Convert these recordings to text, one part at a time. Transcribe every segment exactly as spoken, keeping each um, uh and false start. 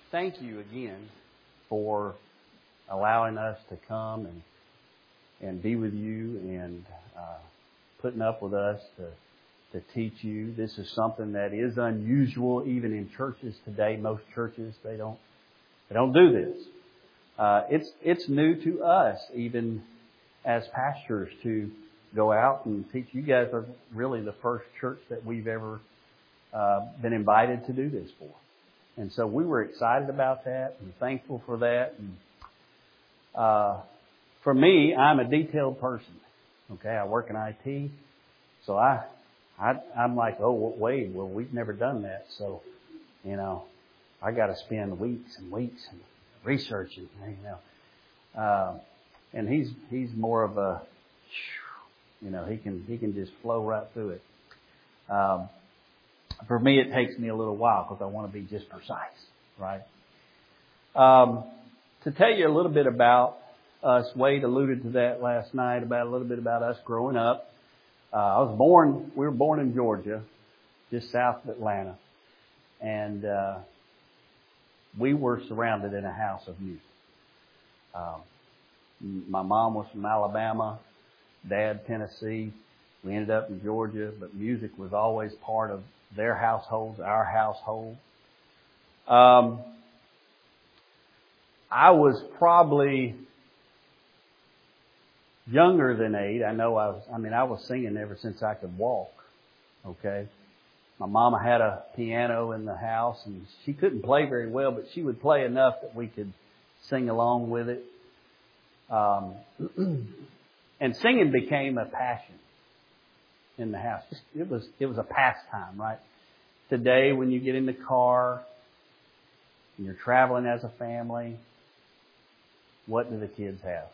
thank you again for allowing us to come and and be with you and uh, putting up with us to to teach you. This is something that is unusual even in churches today. Most churches, they don't they don't do this. Uh, it's it's new to us even as pastors to go out and teach. You guys are really the first church that we've ever uh, been invited to do this for. And so we were excited about that and thankful for that. And, uh, for me, I'm a detailed person. Okay, I work in I T, so I, I I'm like, oh wait, well we've never done that, so you know, I got to spend weeks and weeks and researching, you know. Uh, and he's he's more of a, you know, he can he can just flow right through it. Um, For me, it takes me a little while because I want to be just precise, right? Um, to tell you a little bit about us, Wade alluded to that last night, about a little bit about us growing up. Uh, I was born, we were born in Georgia, just south of Atlanta. And uh, we were surrounded in a house of music. Um, my mom was from Alabama, Dad, Tennessee. We ended up in Georgia, but music was always part of their households, our household. Um, I was probably younger than eight. I know I was, I mean, I was singing ever since I could walk. Okay. My mama had a piano in the house and she couldn't play very well, but she would play enough that we could sing along with it. Um, and singing became a passion in the house. It was, it was a pastime, right? Today, when you get in the car and you're traveling as a family, what do the kids have?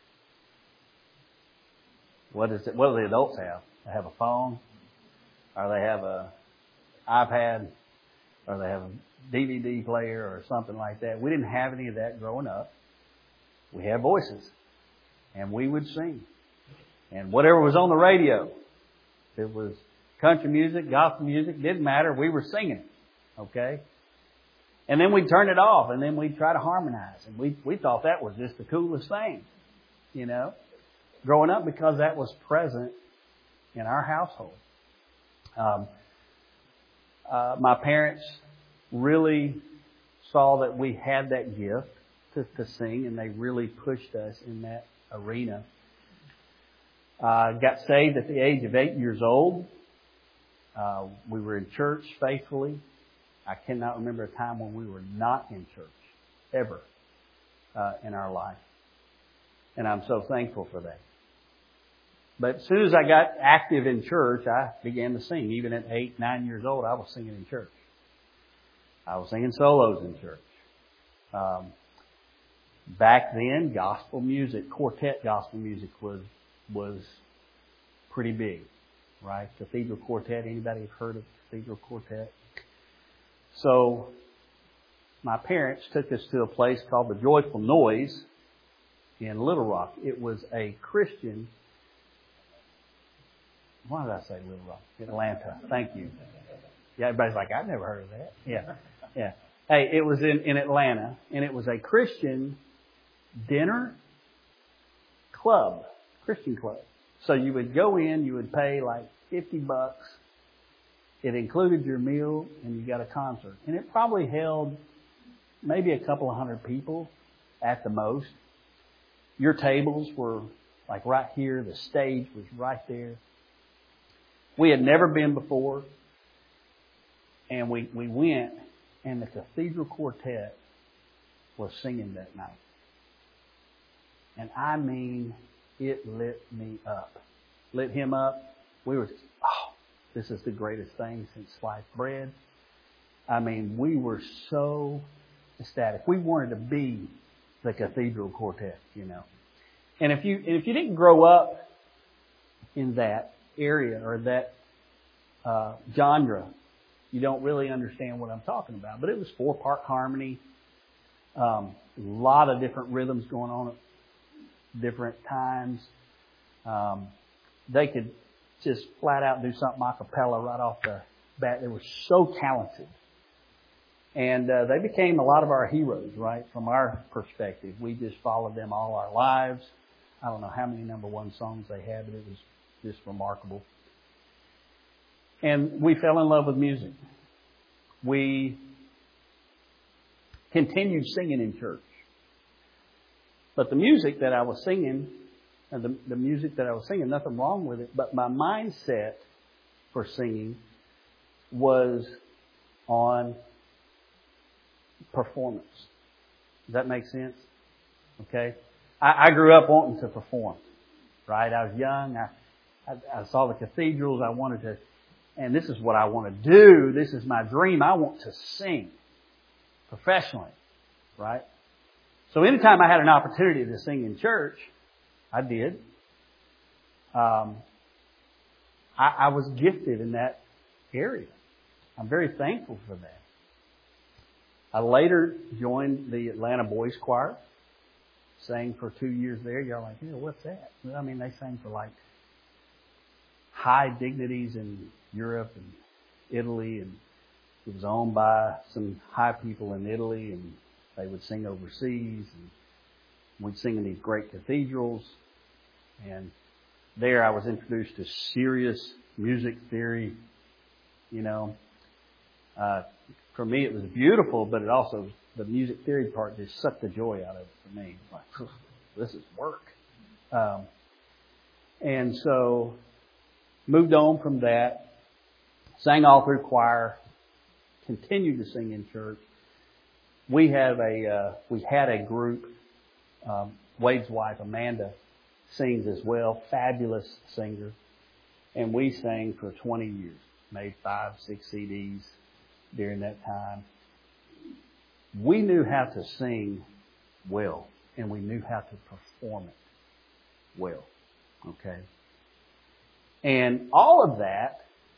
What is it? What do the adults have? They have a phone, or they have a iPad, or they have a D V D player, or something like that. We didn't have any of that growing up. We had voices, and we would sing, and whatever was on the radio. If it was country music, gospel music, didn't matter. We were singing, okay? And then we'd turn it off, and then we'd try to harmonize. And we we thought that was just the coolest thing, you know, growing up, because that was present in our household. Um, uh, my parents really saw that we had that gift to, to sing, and they really pushed us in that arena. Uh, got saved at the age of eight years old. Uh, we were in church faithfully. I cannot remember a time when we were not in church, ever, uh, in our life. And I'm so thankful for that. But as soon as I got active in church, I began to sing. Even at eight, nine years old, I was singing in church. I was singing solos in church. Um, back then, gospel music, quartet gospel music was was pretty big, right? Cathedral Quartet. Anybody have heard of Cathedral Quartet? So my parents took us to a place called the Joyful Noise in Little Rock. It was a Christian. Why did I say Little Rock? Atlanta. Thank you. Yeah, everybody's like, I've never heard of that. Yeah, yeah. Hey, it was in, in Atlanta, and it was a Christian dinner club. Christian club. So you would go in, you would pay like fifty bucks. It included your meal and you got a concert. And it probably held maybe a couple of hundred people at the most. Your tables were like right here. The stage was right there. We had never been before. And we, we went, and the Cathedral Quartet was singing that night. And I mean, it lit me up. Lit him up. We were, oh, this is the greatest thing since sliced bread. I mean, we were so ecstatic. We wanted to be the Cathedral Quartet, you know. And if you and if you didn't grow up in that area or that uh, genre, you don't really understand what I'm talking about. But it was four-part harmony, um, a lot of different rhythms going on at different times. Um, they could just flat out do something a cappella right off the bat. They were so talented. And uh, they became a lot of our heroes, right? From our perspective, we just followed them all our lives. I don't know how many number one songs they had, but it was just remarkable. And we fell in love with music. We continued singing in church. But the music that I was singing, and the, the music that I was singing, nothing wrong with it, but my mindset for singing was on performance. Does that make sense? Okay. I, I grew up wanting to perform, right? I was young. I, I, I saw the cathedrals. I wanted to, and this is what I want to do. This is my dream. I want to sing professionally, right? So anytime I had an opportunity to sing in church, I did. Um, I, I was gifted in that area. I'm very thankful for that. I later joined the Atlanta Boys Choir. Sang for two years there. Y'all like, yeah, what's that? Well, I mean, they sang for like high dignities in Europe and Italy, and it was owned by some high people in Italy, and they would sing overseas, and we'd sing in these great cathedrals. And there I was introduced to serious music theory. You know, uh, for me it was beautiful, but it also, the music theory part just sucked the joy out of it for me. Like, this is work. Um, and so moved on from that, sang all through choir, continued to sing in church. We have a uh, we had a group. Um, Wade's wife Amanda sings as well, fabulous singer, and we sang for twenty years. Made five, six C Ds during that time. We knew how to sing well, and we knew how to perform it well. Okay, and all of that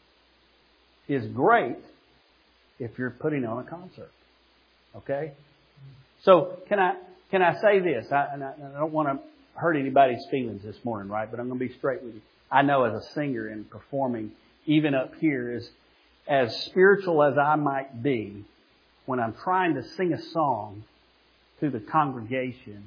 is great if you're putting on a concert. Okay? So can I can I say this? I, and I, I don't want to hurt anybody's feelings this morning, right? But I'm going to be straight with you. I know as a singer and performing, even up here, is as spiritual as I might be, when I'm trying to sing a song to the congregation,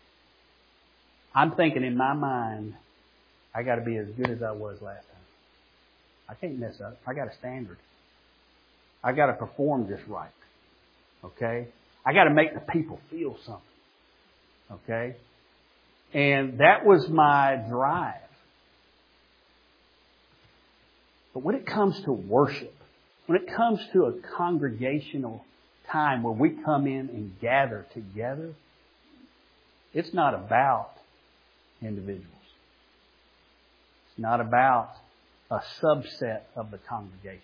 I'm thinking in my mind, I got to be as good as I was last time. I can't mess up. I got a standard. I got to perform just right. Okay? I got to make the people feel something. Okay? And that was my drive. But when it comes to worship, when it comes to a congregational time where we come in and gather together, it's not about individuals. It's not about a subset of the congregation.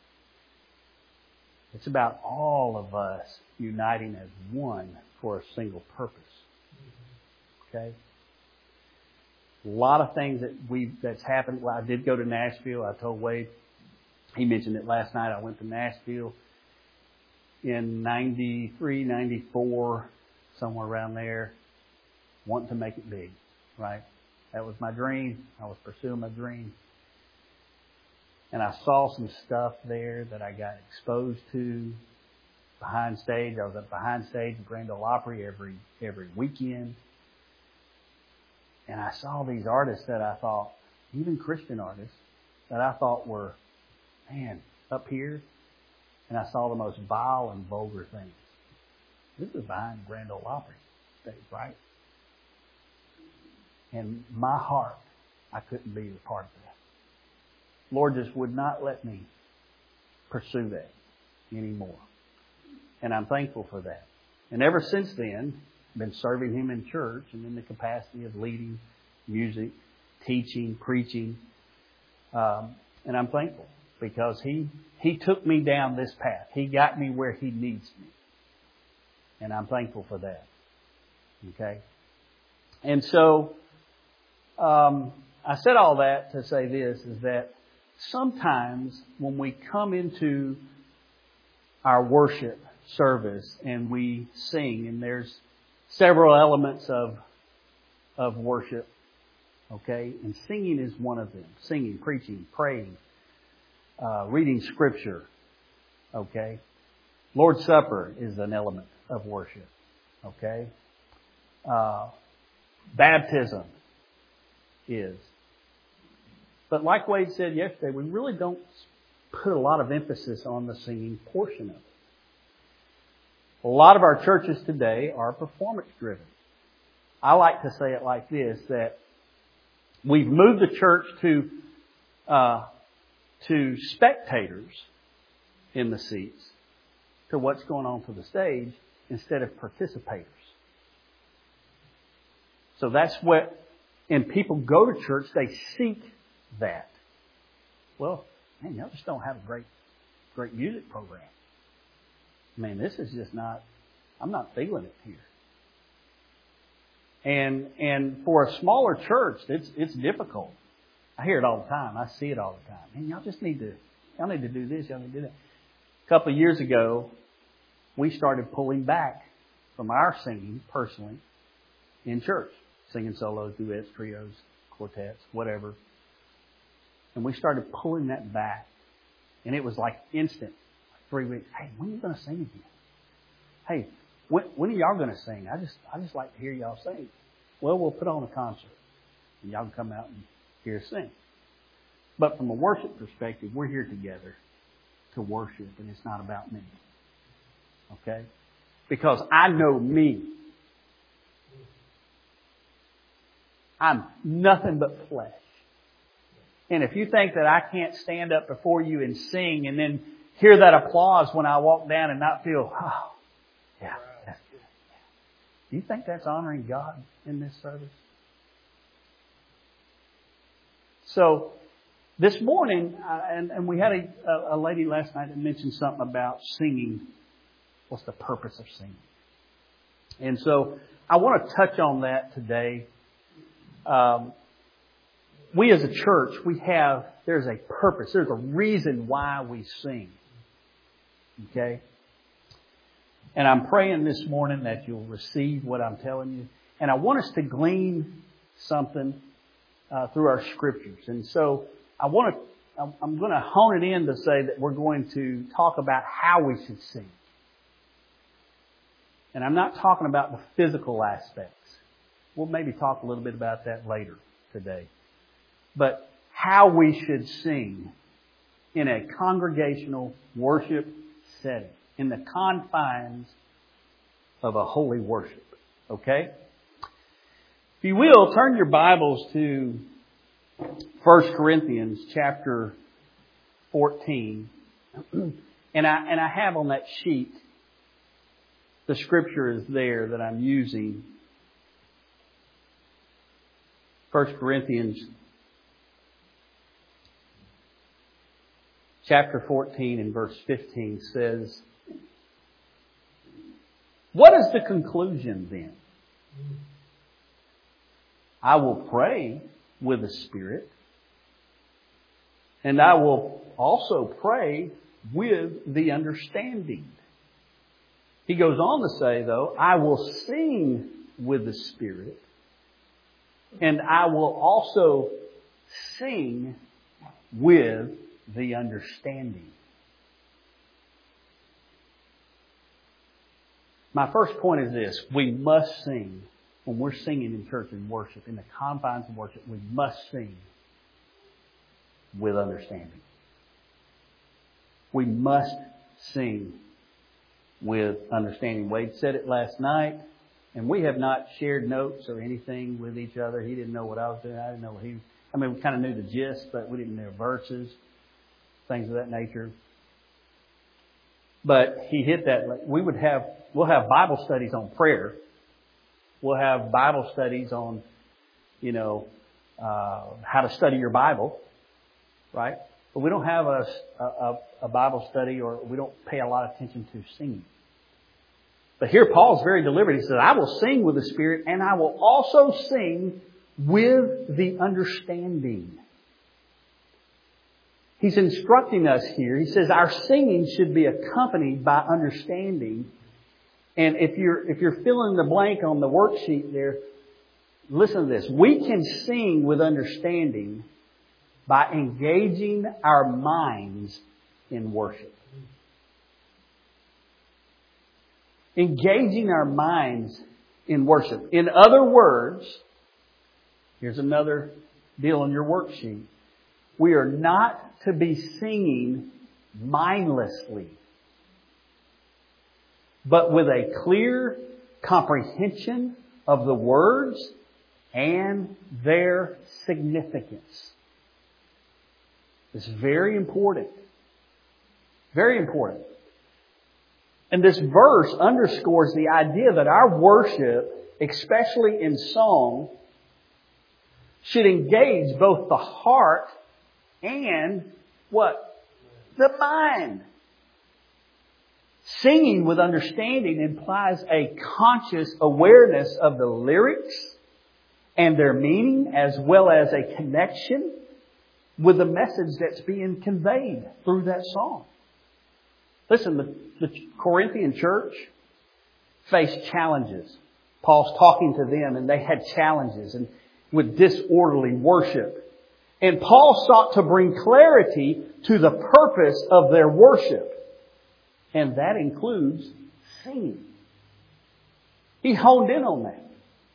It's about all of us uniting as one for a single purpose. Okay? A lot of things that we that's happened. Well, I did go to Nashville. I told Wade, he mentioned it last night. I went to Nashville in ninety-three, ninety-four, somewhere around there, wanting to make it big, right? That was my dream. I was pursuing my dream. And I saw some stuff there that I got exposed to behind stage. I was at behind stage at Grand Ole Opry every every weekend. And I saw these artists that I thought, even Christian artists, that I thought were, man, up here. And I saw the most vile and vulgar things. This is behind Grand Ole Opry stage, right? And my heart, I couldn't be a part of that. Lord just would not let me pursue that anymore. And I'm thankful for that. And ever since then, I've been serving Him in church and in the capacity of leading music, teaching, preaching. Um, and I'm thankful because He He took me down this path. He got me where He needs me. And I'm thankful for that. Okay? And so, um, I said all that to say this, is that sometimes when we come into our worship service and we sing, and there's several elements of of worship, okay? And singing is one of them. Singing, preaching, praying, uh, reading Scripture, okay? Lord's Supper is an element of worship. Okay? Uh, baptism is. But like Wade said yesterday, we really don't put a lot of emphasis on the singing portion of it. A lot of our churches today are performance driven. I like to say it like this, that we've moved the church to uh, to spectators in the seats to what's going on to the stage instead of participators. So that's what, and people go to church, they seek that. Well, man, y'all just don't have a great, great music program. I mean, this is just not, I'm not feeling it here. And, and for a smaller church, it's, it's difficult. I hear it all the time. I see it all the time. Man, y'all just need to, y'all need to do this, y'all need to do that. A couple of years ago, we started pulling back from our singing personally in church. Singing solos, duets, trios, quartets, whatever. And we started pulling that back. And it was like instant. Three weeks. Hey, when are you going to sing again? Hey, when, when are y'all going to sing? I just I just like to hear y'all sing. Well, we'll put on a concert. And y'all can come out and hear us sing. But from a worship perspective, we're here together to worship. And it's not about me. Okay? Because I know me. I'm nothing but flesh. And if you think that I can't stand up before you and sing and then hear that applause when I walk down and not feel, oh, yeah, that's good. Do you think that's honoring God in this service? So this morning, uh, and, and we had a, a lady last night that mentioned something about singing. What's the purpose of singing? And so I want to touch on that today. Um, we as a church, we have, there's a purpose. There's a reason why we sing. Okay? And I'm praying this morning that you'll receive what I'm telling you. And I want us to glean something uh, through our scriptures. And so I want to, I'm going to hone it in to say that we're going to talk about how we should sing. And I'm not talking about the physical aspects. We'll maybe talk a little bit about that later today. But how we should sing in a congregational worship setting, in the confines of a holy worship. Okay? If you will, turn your Bibles to First Corinthians chapter fourteen. And I, and I have on that sheet, the scripture is there that I'm using. First Corinthians chapter fourteen and verse fifteen says, what is the conclusion then? I will pray with the Spirit, and I will also pray with the understanding. He goes on to say, though, I will sing with the Spirit, and I will also sing with the understanding. My first point is this. We must sing. When we're singing in church and worship, in the confines of worship, we must sing with understanding. We must sing with understanding. Wade said it last night, and we have not shared notes or anything with each other. He didn't know what I was doing. I didn't know what he... I mean, we kind of knew the gist, but we didn't know verses, things of that nature. But he hit that. We would have... We'll have Bible studies on prayer. We'll have Bible studies on, you know, uh, how to study your Bible, right? But we don't have a, a, a Bible study, or we don't pay a lot of attention to singing. But here Paul's very deliberate. He says, I will sing with the Spirit, and I will also sing with the understanding. He's instructing us here. He says our singing should be accompanied by understanding. And if you're if you're filling the blank on the worksheet there, listen to this. We can sing with understanding by engaging our minds in worship. Engaging our minds in worship. In other words, here's another deal on your worksheet. We are not to be singing mindlessly, but with a clear comprehension of the words and their significance. It's very important. Very important. And this verse underscores the idea that our worship, especially in song, should engage both the heart and what? The mind. Singing with understanding implies a conscious awareness of the lyrics and their meaning, as well as a connection with the message that's being conveyed through that song. Listen, the, the Corinthian church faced challenges. Paul's talking to them and they had challenges and with disorderly worship. And Paul sought to bring clarity to the purpose of their worship. And that includes singing. He honed in on that.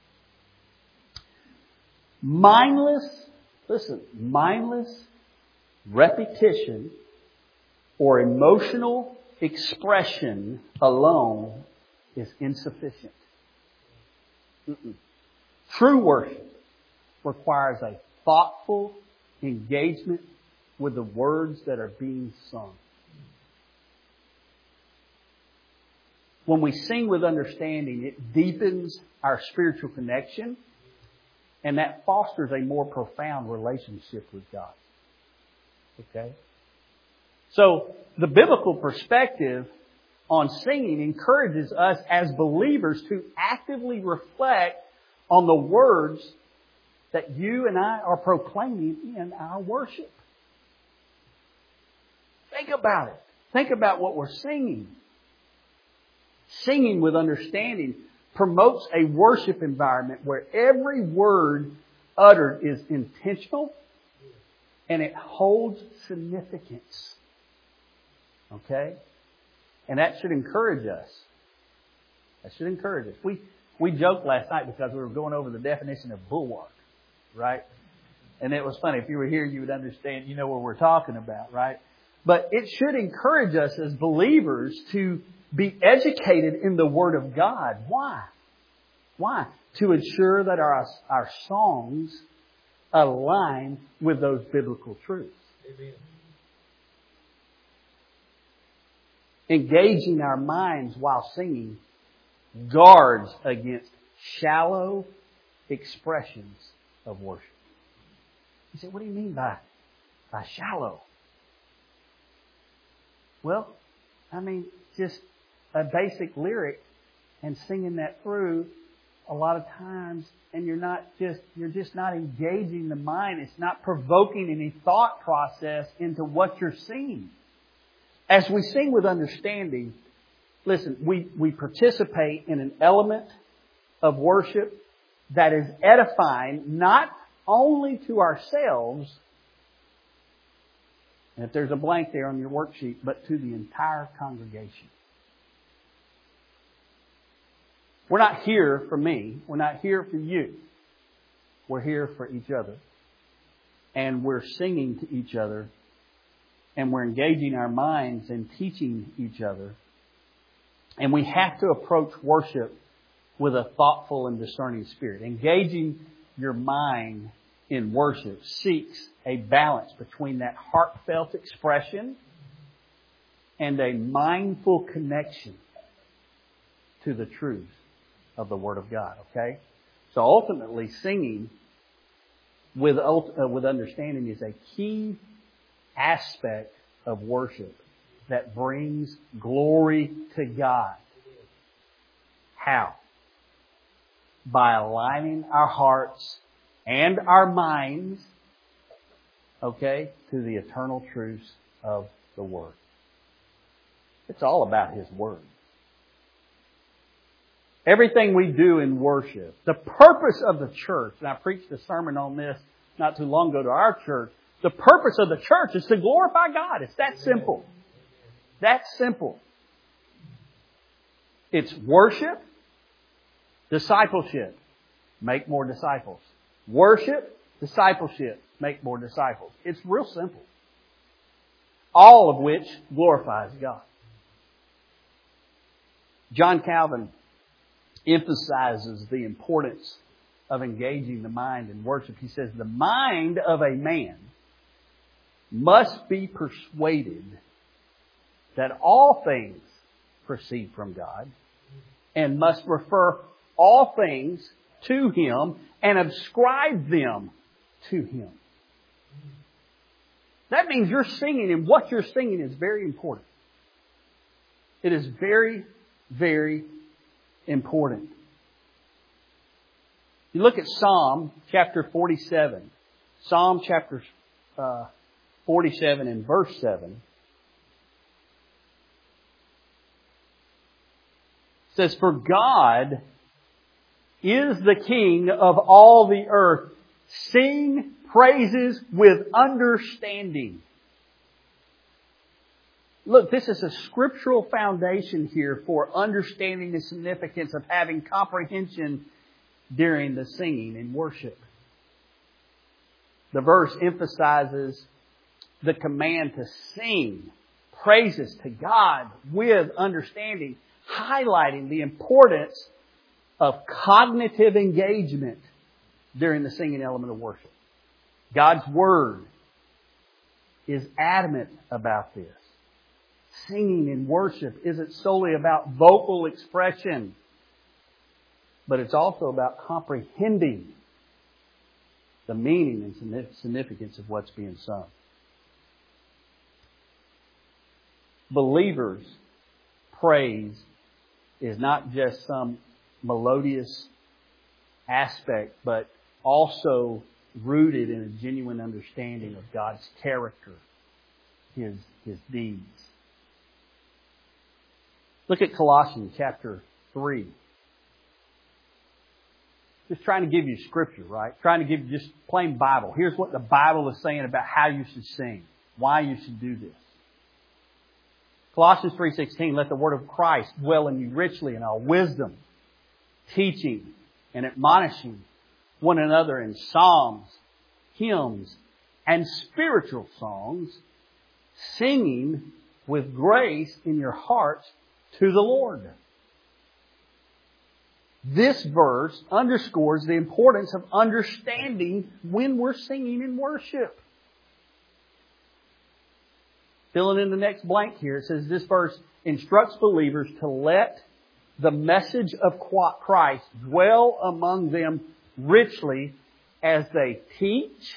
Mindless, listen, mindless repetition or emotional expression alone is insufficient. Mm-mm. True worship requires a thoughtful engagement with the words that are being sung. When we sing with understanding, it deepens our spiritual connection, and that fosters a more profound relationship with God. Okay? So, the biblical perspective on singing encourages us as believers to actively reflect on the words that you and I are proclaiming in our worship. Think about it. Think about what we're singing. Singing with understanding promotes a worship environment where every word uttered is intentional and it holds significance. Okay? And that should encourage us. That should encourage us. We we joked last night because we were going over the definition of bulwark, right? And it was funny. If you were here, you would understand, you know what we're talking about, right? But it should encourage us as believers to be educated in the Word of God. Why? Why? To ensure that our, our songs align with those biblical truths. Amen. Engaging our minds while singing guards against shallow expressions of worship. You say, what do you mean by, by shallow? Well, I mean, just a basic lyric and singing that through a lot of times, and you're not just, you're just not engaging the mind. It's not provoking any thought process into what you're singing. As we sing with understanding, listen, we, we participate in an element of worship that is edifying not only to ourselves, and if there's a blank there on your worksheet, but to the entire congregation. We're not here for me. We're not here for you. We're here for each other. And we're singing to each other. And we're engaging our minds and teaching each other. And we have to approach worship with a thoughtful and discerning spirit. Engaging your mind in worship seeks a balance between that heartfelt expression and a mindful connection to the truth of the Word of God. Okay? So ultimately, singing with, uh, with understanding is a key aspect of worship that brings glory to God. How? By aligning our hearts and our minds, okay, to the eternal truths of the Word. It's all about His Word. Everything we do in worship, the purpose of the church, and I preached a sermon on this not too long ago to our church, the purpose of the church is to glorify God. It's that simple. That simple. It's worship, discipleship, make more disciples. Worship, discipleship, make more disciples. It's real simple. All of which glorifies God. John Calvin emphasizes the importance of engaging the mind in worship. He says, the mind of a man must be persuaded that all things proceed from God and must refer all things to Him and ascribe them to Him. That means you're singing, and what you're singing is very important. It is very, very important. You look at Psalm chapter forty-seven. Psalm chapter uh, forty-seven and verse seven. It says, "For God is the King of all the earth. Sing praises with understanding." Look, this is a scriptural foundation here for understanding the significance of having comprehension during the singing and worship. The verse emphasizes the command to sing praises to God with understanding, highlighting the importance of cognitive engagement during the singing element of worship. God's Word is adamant about this. Singing and worship isn't solely about vocal expression, but it's also about comprehending the meaning and significance of what's being sung. Believers' praise is not just some melodious aspect, but also rooted in a genuine understanding of God's character, His, His deeds. Look at Colossians chapter three. Just trying to give you scripture, right? Trying to give you just plain Bible. Here's what the Bible is saying about how you should sing, why you should do this. Colossians three sixteen, "Let the word of Christ dwell in you richly in all wisdom, teaching and admonishing one another in psalms, hymns, and spiritual songs, singing with grace in your hearts to the Lord." This verse underscores the importance of understanding when we're singing in worship. Filling in the next blank here, it says this verse instructs believers to let the message of Christ dwell among them richly as they teach,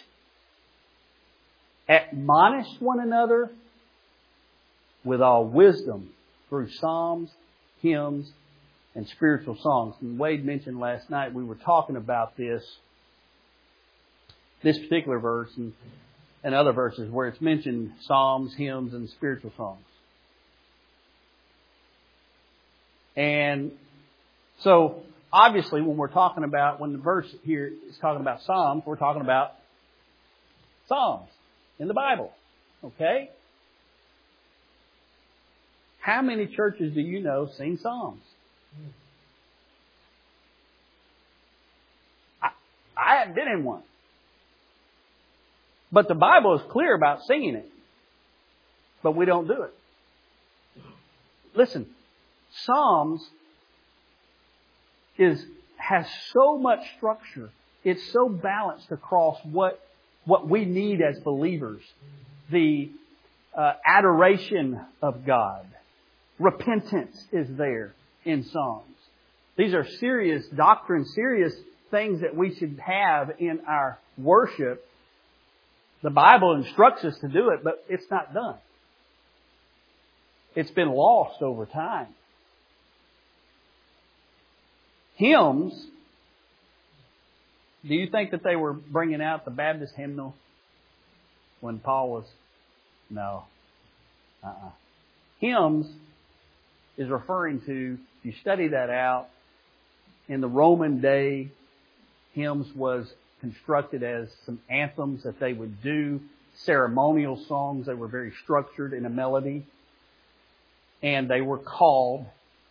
admonish one another with all wisdom through psalms, hymns, and spiritual songs. And Wade mentioned last night, we were talking about this, this particular verse and, and other verses where it's mentioned psalms, hymns, and spiritual songs. And so, obviously, when we're talking about, when the verse here is talking about psalms, we're talking about psalms in the Bible. Okay? How many churches do you know sing psalms? I, I haven't been in one. But the Bible is clear about singing it. But we don't do it. Listen, Psalms is has so much structure. It's so balanced across what what we need as believers. The uh, adoration of God. Repentance is there in Psalms. These are serious doctrine, serious things that we should have in our worship. The Bible instructs us to do it, but it's not done. It's been lost over time. Hymns, do you think that they were bringing out the Baptist hymnal when Paul was? No. Uh-uh. Hymns is referring to, if you study that out, in the Roman day, hymns was constructed as some anthems that they would do, ceremonial songs that were very structured in a melody, and they were called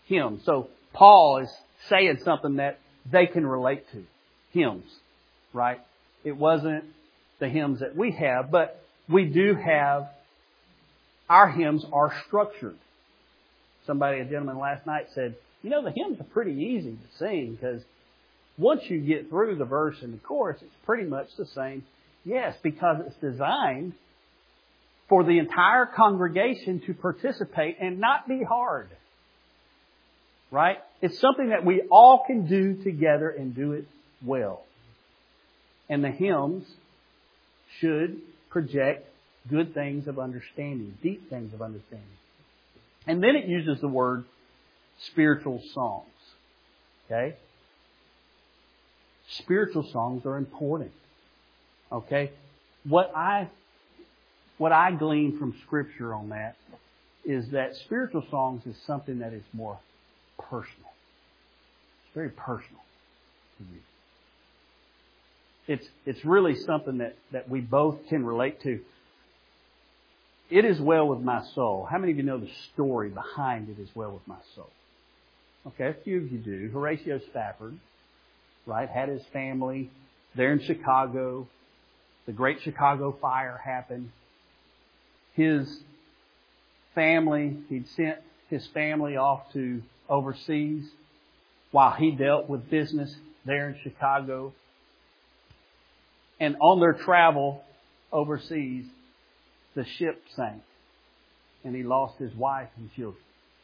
hymns. So Paul is saying something that they can relate to. Hymns, right? It wasn't the hymns that we have, but we do have, our hymns are structured. Somebody, a gentleman last night said, you know, the hymns are pretty easy to sing because once you get through the verse and the chorus, it's pretty much the same. Yes, because it's designed for the entire congregation to participate and not be hard. Right? It's something that we all can do together and do it well. And the hymns should project good things of understanding, deep things of understanding. And then it uses the word spiritual songs. Okay? Spiritual songs are important. Okay? What I what I glean from Scripture on that is that spiritual songs is something that is more personal. It's very personal to you. It's it's really something that, that we both can relate to. It is well with my soul. How many of you know the story behind It Is Well With My Soul? Okay, a few of you do. Horatio Spafford, right, had his family there in Chicago. The Great Chicago Fire happened. His family, he'd sent his family off to overseas while he dealt with business there in Chicago. And on their travel overseas, the ship sank. And he lost his wife and children.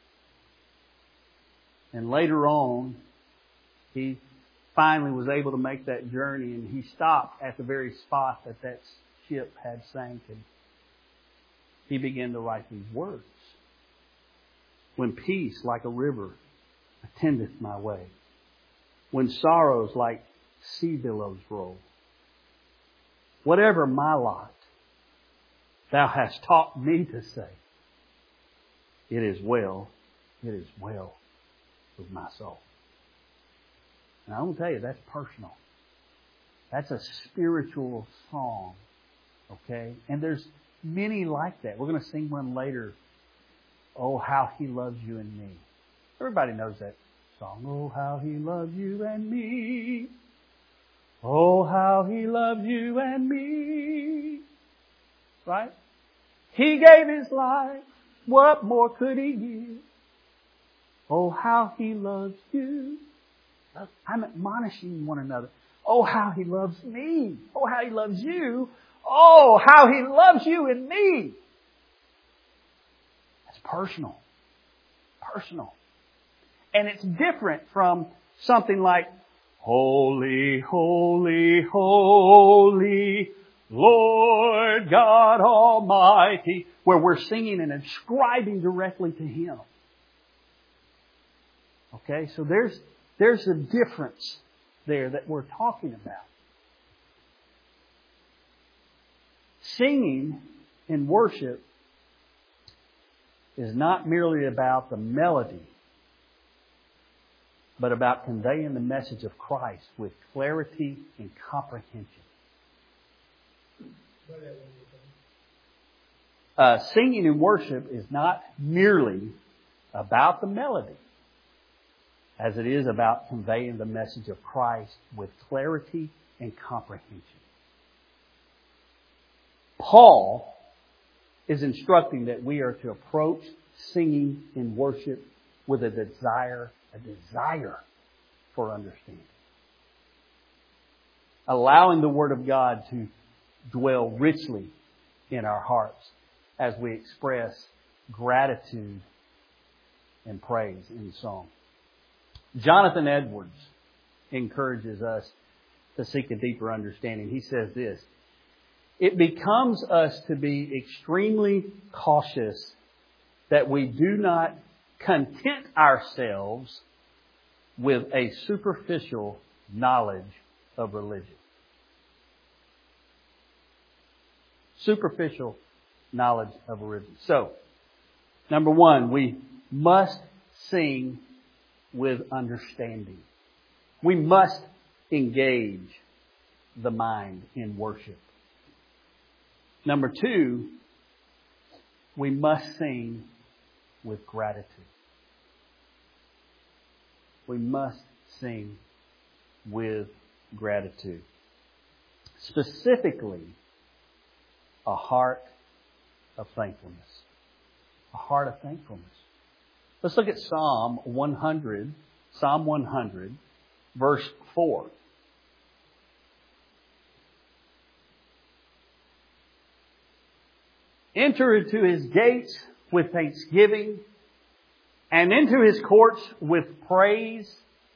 And later on, he finally was able to make that journey, and he stopped at the very spot that that ship had sank, and he began to write these words. When peace like a river attendeth my way, when sorrows like sea billows roll, whatever my lot, Thou hast taught me to say, it is well, it is well with my soul. And I'm going to tell you, that's personal. That's a spiritual song. Okay? And there's many like that. We're going to sing one later. Oh, how He loves you and me. Everybody knows that song. Oh, how He loves you and me. Oh, how He loves you and me. Right? He gave His life. What more could He give? Oh, how He loves you. I'm admonishing one another. Oh, how He loves me. Oh, how He loves you. Oh, how He loves you and me. That's personal. Personal. And it's different from something like, Holy, holy, holy, Lord God Almighty, where we're singing and ascribing directly to Him. Okay, so there's there's a difference there that we're talking about. Singing in worship is not merely about the melody, but about conveying the message of Christ with clarity and comprehension. Uh, singing in worship is not merely about the melody, as it is about conveying the message of Christ with clarity and comprehension. Paul is instructing that we are to approach singing in worship with a desire, a desire for understanding. Allowing the Word of God to dwell richly in our hearts as we express gratitude and praise in song. Jonathan Edwards encourages us to seek a deeper understanding. He says this, it becomes us to be extremely cautious that we do not content ourselves with a superficial knowledge of religion. Superficial knowledge of religion. So, number one, we must sing with understanding. We must engage the mind in worship. Number two, we must sing with gratitude. We must sing with gratitude. Specifically, a heart of thankfulness. A heart of thankfulness. Let's look at Psalm one hundred. Psalm one hundred, verse four. Enter into His gates with thanksgiving, and into His courts with praise.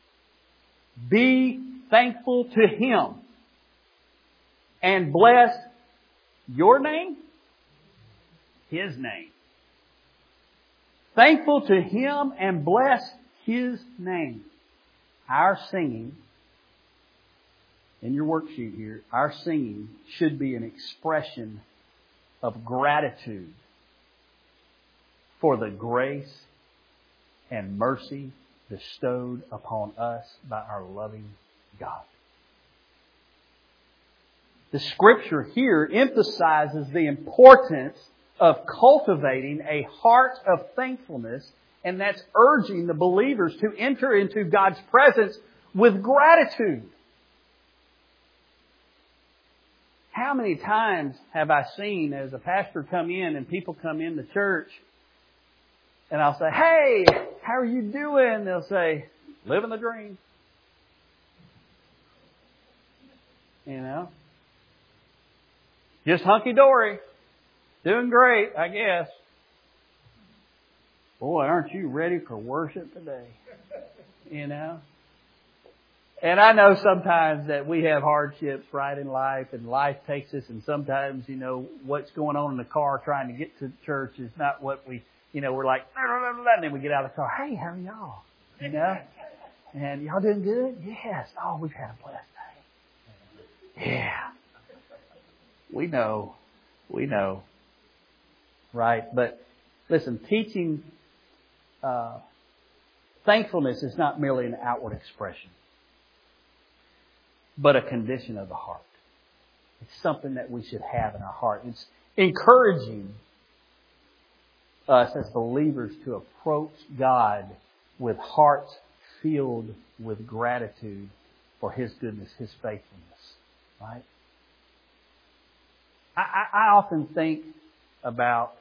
Be thankful to Him, and bless your name, His name. Thankful to Him and bless His name. Our singing, in your worksheet here, our singing should be an expression of gratitude for the grace and mercy bestowed upon us by our loving God. The Scripture here emphasizes the importance of cultivating a heart of thankfulness, and that's urging the believers to enter into God's presence with gratitude. How many times have I seen as a pastor come in and people come in the church and I'll say, "Hey, how are you doing?" They'll say, "Living the dream." You know? Just hunky-dory. Doing great, I guess. Boy, aren't you ready for worship today? You know? And I know sometimes that we have hardships right in life, and life takes us, and sometimes, you know, what's going on in the car trying to get to church is not what we, you know, we're like, and then we get out of the car, "Hey, how are y'all?" You know? And y'all doing good? Yes. Oh, we've had a blessed day. Yeah. We know. We know. Right? But listen, teaching uh, thankfulness is not merely an outward expression, but a condition of the heart. It's something that we should have in our heart. It's encouraging us as believers to approach God with hearts filled with gratitude for His goodness, His faithfulness. Right? I, I, I often think about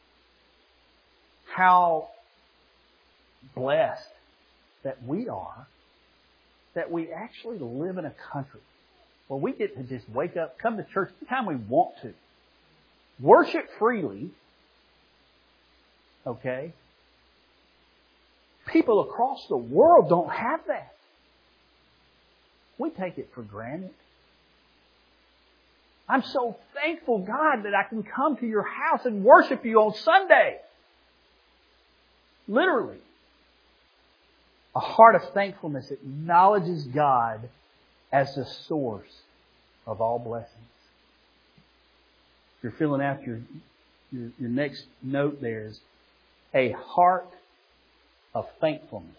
how blessed that we are that we actually live in a country where we get to just wake up, come to church anytime we want to, worship freely, okay? People across the world don't have that. We take it for granted. I'm so thankful, God, that I can come to your house and worship you on Sunday. Literally. A heart of thankfulness acknowledges God as the source of all blessings. If you're filling out your, your, your next note there is a heart of thankfulness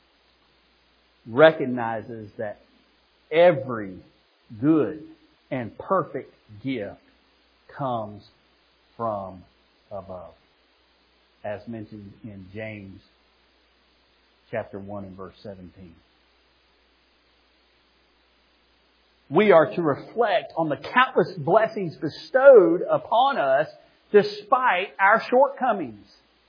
recognizes that every good and perfect gift comes from above, as mentioned in James chapter one and verse seventeen. We are to reflect on the countless blessings bestowed upon us despite our shortcomings.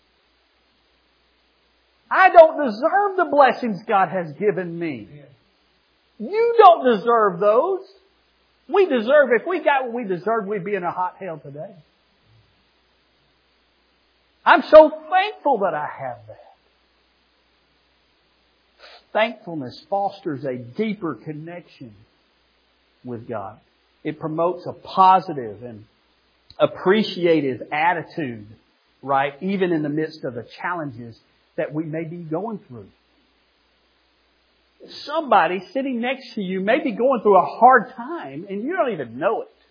I don't deserve the blessings God has given me. You don't deserve those. We deserve, if we got what we deserved, we'd be in a hot hell today. I'm so thankful that I have that. Thankfulness fosters a deeper connection with God. It promotes a positive and appreciative attitude, right? Even in the midst of the challenges that we may be going through. Somebody sitting next to you may be going through a hard time and you don't even know it.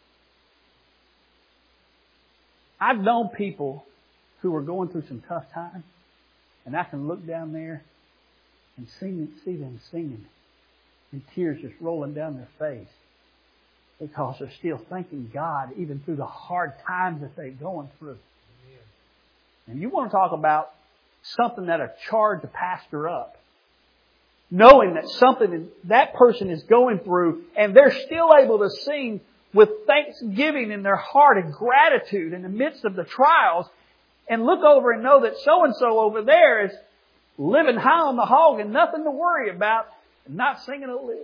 I've known people who are going through some tough times, and I can look down there and sing, see them singing, and tears just rolling down their face because they're still thanking God even through the hard times that they're going through. And you want to talk about something that'll charge a pastor up. knowing that something that person is going through, and they're still able to sing with thanksgiving in their heart and gratitude in the midst of the trials, and look over and know that so-and-so over there is living high on the hog and nothing to worry about, and not singing a lick.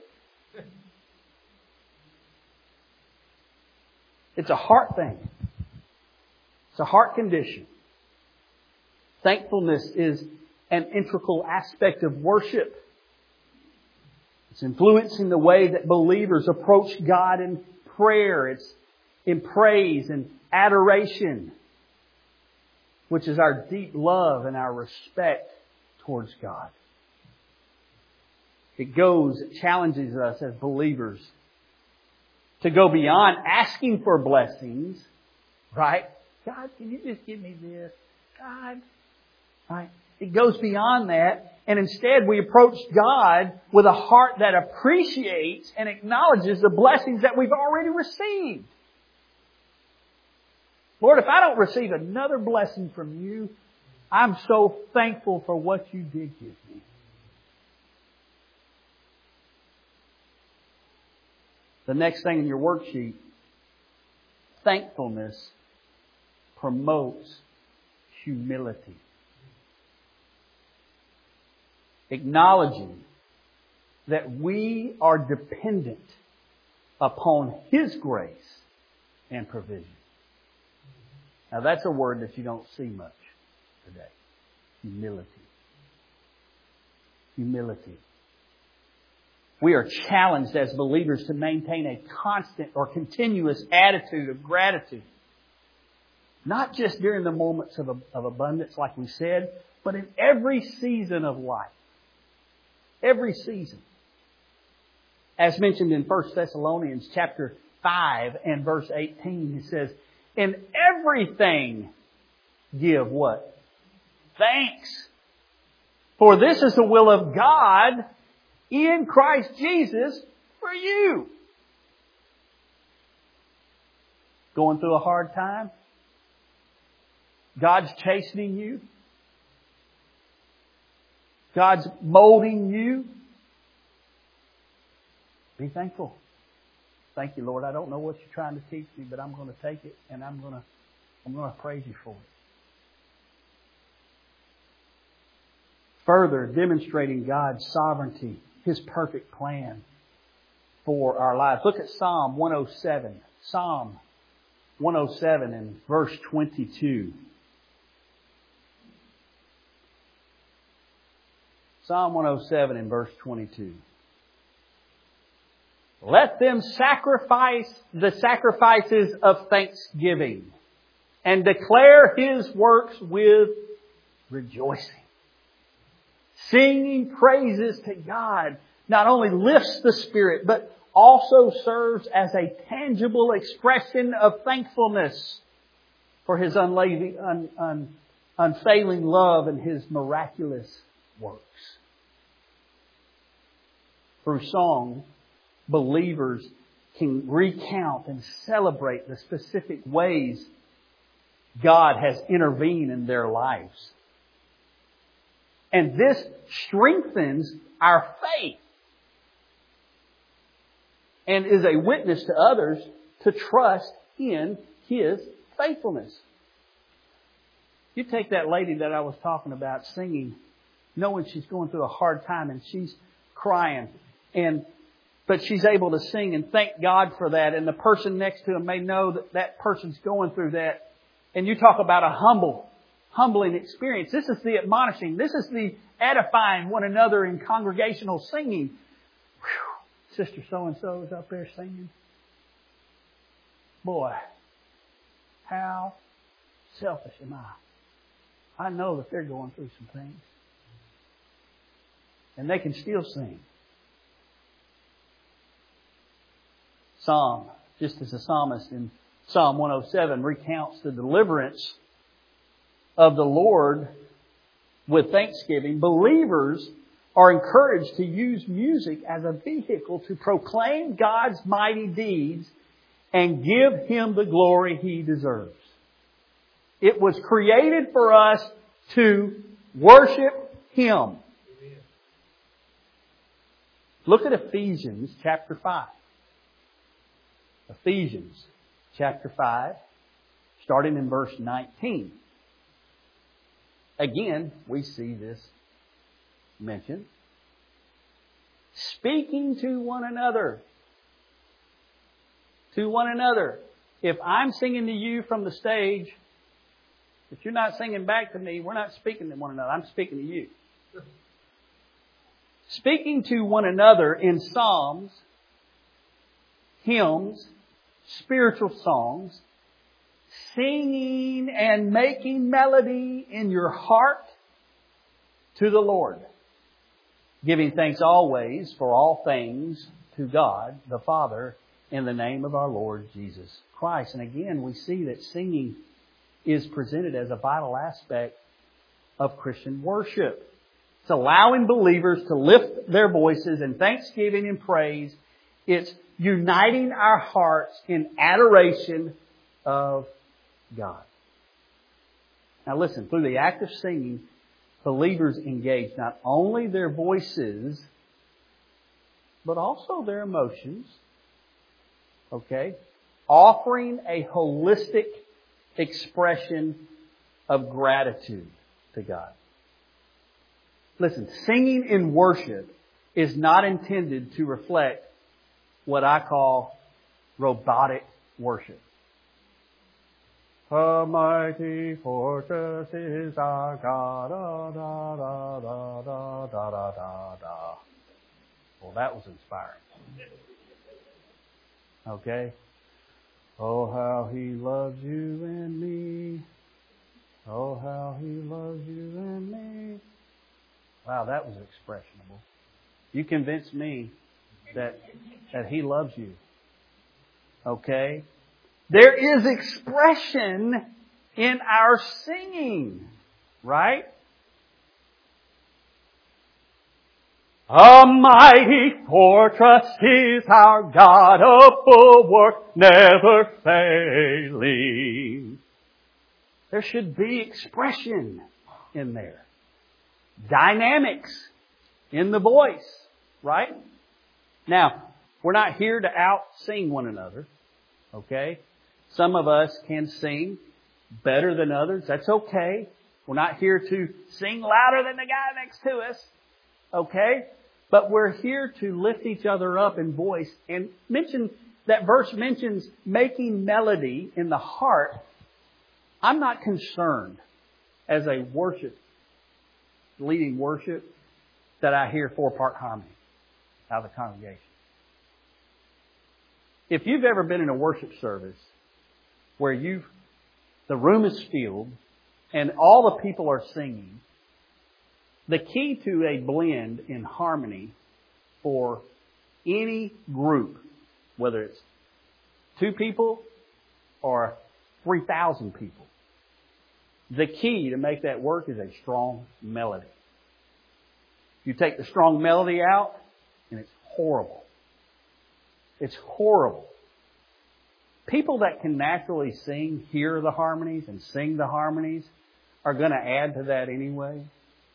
It's a heart thing. It's a heart condition. Thankfulness is an integral aspect of worship. It's influencing the way that believers approach God in prayer. It's in praise and adoration, which is our deep love and our respect towards God. It goes, it challenges us as believers to go beyond asking for blessings, right? God, can you just give me this? God, right? It goes beyond that, and instead we approach God with a heart that appreciates and acknowledges the blessings that we've already received. Lord, if I don't receive another blessing from You, I'm so thankful for what You did give me. The next thing in your worksheet, thankfulness promotes humility. Acknowledging that we are dependent upon His grace and provision. Now that's a word that you don't see much today. Humility. Humility. We are challenged as believers to maintain a constant or continuous attitude of gratitude. Not just during the moments of, of abundance, like we said, but in every season of life. Every season. As mentioned in First Thessalonians chapter five and verse eighteen, it says, in everything give what? Thanks. For this is the will of God in Christ Jesus for you. Going through a hard time? God's chastening you? God's molding you? Be thankful. Thank You, Lord. I don't know what You're trying to teach me, but I'm going to take it and I'm going to, I'm going to praise You for it. Further demonstrating God's sovereignty, His perfect plan for our lives. Look at Psalm one oh seven. Psalm one oh seven and verse twenty-two. Psalm one oh seven and verse twenty-two. Let them sacrifice the sacrifices of thanksgiving and declare His works with rejoicing. Singing praises to God not only lifts the spirit, but also serves as a tangible expression of thankfulness for His unlaving, un, un, unfailing love and His miraculous works. Through song, believers can recount and celebrate the specific ways God has intervened in their lives. And this strengthens our faith and is a witness to others to trust in His faithfulness. You take that lady that I was talking about singing, knowing she's going through a hard time and she's crying, and but she's able to sing and thank God for that. And the person next to him may know that that person's going through that. And you talk about a humble, humbling experience. This is the admonishing. This is the edifying one another in congregational singing. Whew, Sister so-and-so is up there singing. Boy, how selfish am I? I know that they're going through some things. And they can still sing. Psalm, just as the psalmist in Psalm one oh seven recounts the deliverance of the Lord with thanksgiving, believers are encouraged to use music as a vehicle to proclaim God's mighty deeds and give Him the glory He deserves. It was created for us to worship Him. Look at Ephesians chapter five. Ephesians chapter five, starting in verse nineteen. Again, we see this mentioned. Speaking to one another. To one another. If I'm singing to you from the stage, if you're not singing back to me, we're not speaking to one another. I'm speaking to you. Speaking to one another in psalms, hymns, spiritual songs, singing and making melody in your heart to the Lord, giving thanks always for all things to God the Father in the name of our Lord Jesus Christ. And again, we see that singing is presented as a vital aspect of Christian worship. It's allowing believers to lift their voices in thanksgiving and praise. It's uniting our hearts in adoration of God. Now listen, through the act of singing, believers engage not only their voices, but also their emotions. Okay? Offering a holistic expression of gratitude to God. Listen, singing in worship is not intended to reflect what I call robotic worship. A mighty fortress is our God. Da, da, da, da, da, da, da, da, da. Well, that was inspiring. Okay? Oh, how He loves you and me. Oh, how He loves you and me. Wow, that was expressionable. You convinced me that, that He loves you. Okay? There is expression in our singing. Right? A mighty fortress is our God, a bulwark never failing. There should be expression in there. Dynamics in the voice, right? Now, we're not here to out-sing one another, okay? Some of us can sing better than others. That's okay. We're not here to sing louder than the guy next to us, okay? But we're here to lift each other up in voice. And mention that verse mentions making melody in the heart. I'm not concerned as a worship, leading worship, that I hear four-part harmony out of the congregation. If you've ever been in a worship service where you've, the room is filled and all the people are singing, the key to a blend in harmony for any group, whether it's two people or three thousand people, the key to make that work is a strong melody. You take the strong melody out, and it's horrible. It's horrible. People that can naturally sing, hear the harmonies, and sing the harmonies are going to add to that anyway.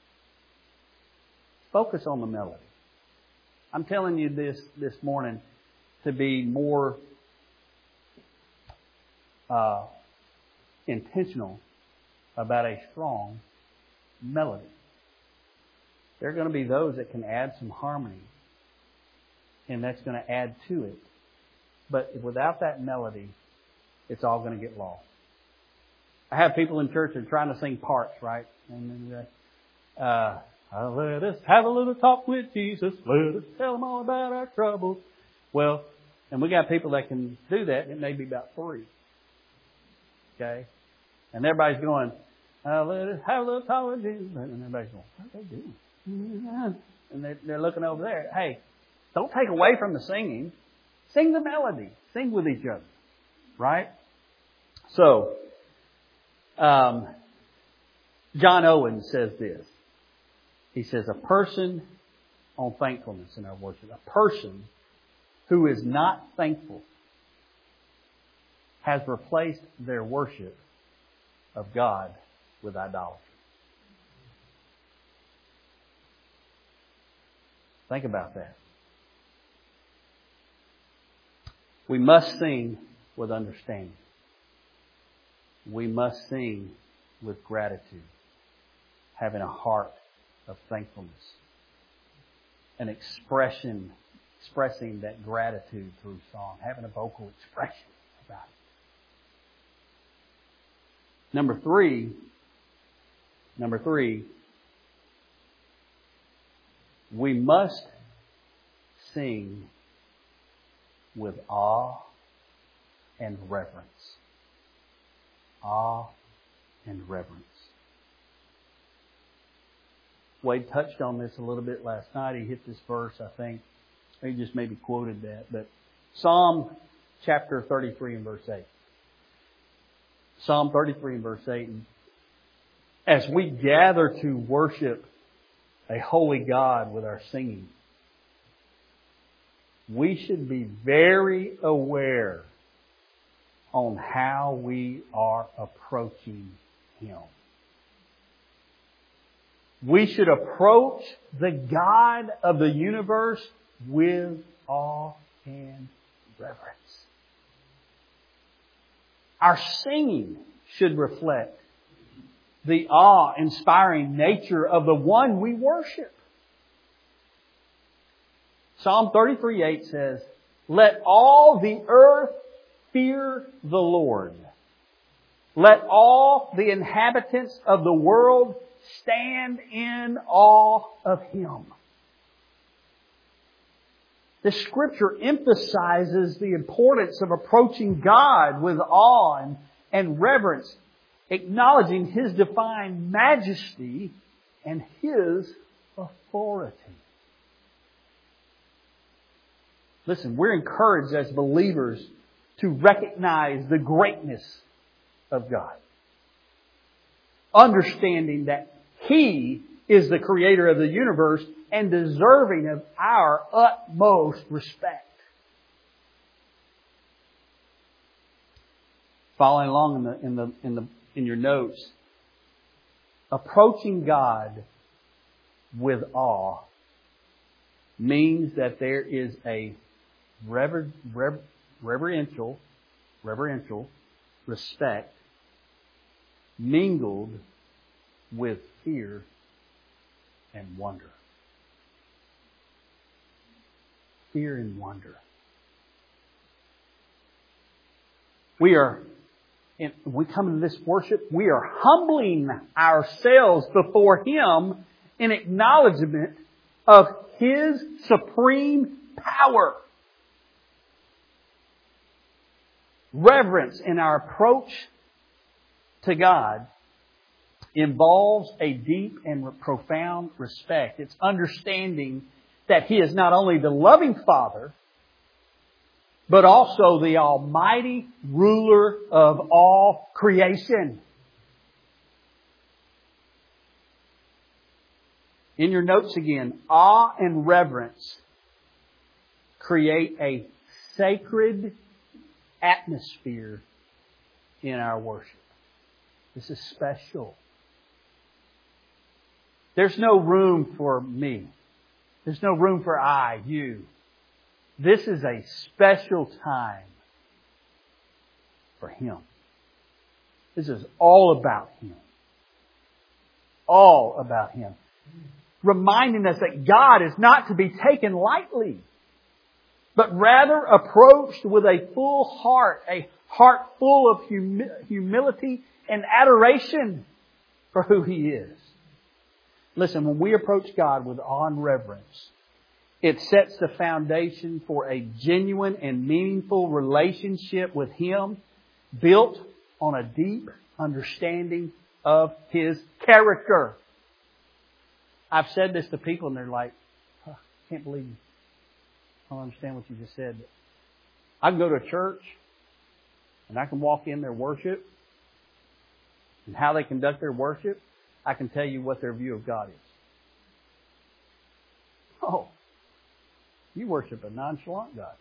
Focus on the melody. I'm telling you this this morning to be more uh, intentional about a strong melody. There are going to be those that can add some harmony, and that's going to add to it. But without that melody, it's all going to get lost. I have people in church that are trying to sing parts, right? And then, uh, uh, let us have a little talk with Jesus. Let us tell him all about our troubles. Well, and we got people that can do that. It may be about three. Okay? And everybody's going, uh, let us have a little talk with Jesus. And everybody's going, what are they doing? And they're, they're looking over there. Hey, don't take away from the singing. Sing the melody. Sing with each other. Right? So, um, John Owen says this. He says, a person on thankfulness in our worship, a person who is not thankful has replaced their worship of God with idolatry. Think about that. We must sing with understanding. We must sing with gratitude, having a heart of thankfulness, an expression, expressing that gratitude through song, having a vocal expression about it. Number three, number three, we must sing with awe and reverence. Awe and reverence. Wade touched on this a little bit last night. He hit this verse, I think. He just maybe quoted that. But Psalm chapter thirty-three and verse eight. Psalm thirty-three and verse eight. As we gather to worship a holy God with our singing, we should be very aware on how we are approaching Him. We should approach the God of the universe with awe and reverence. Our singing should reflect the awe-inspiring nature of the one we worship. Psalm thirty-three eight says, "Let all the earth fear the Lord. Let all the inhabitants of the world stand in awe of Him." The Scripture emphasizes the importance of approaching God with awe and, and reverence, acknowledging His divine majesty and His authority. Listen, we're encouraged as believers to recognize the greatness of God, understanding that He is the Creator of the universe and deserving of our utmost respect. Following along in the in the in the in your notes, approaching God with awe means that there is a rever, rever, reverential reverential respect mingled with fear and wonder. Fear and wonder. We are, in, we come into this worship, we are humbling ourselves before Him in acknowledgement of His supreme power. Reverence in our approach to God involves a deep and profound respect. It's understanding that He is not only the loving Father, but also the almighty ruler of all creation. In your notes again, awe and reverence create a sacred atmosphere in our worship. This is special. There's no room for me. There's no room for I, you. This is a special time for Him. This is all about Him. All about Him. Reminding us that God is not to be taken lightly, but rather approached with a full heart, a heart full of humi- humility and adoration for who He is. Listen, when we approach God with awe and reverence, it sets the foundation for a genuine and meaningful relationship with Him, built on a deep understanding of His character. I've said this to people and they're like, oh, I can't believe you. I don't understand what you just said. I can go to a church and I can walk in their worship and how they conduct their worship. I can tell you what their view of God is. Oh, you worship a nonchalant God.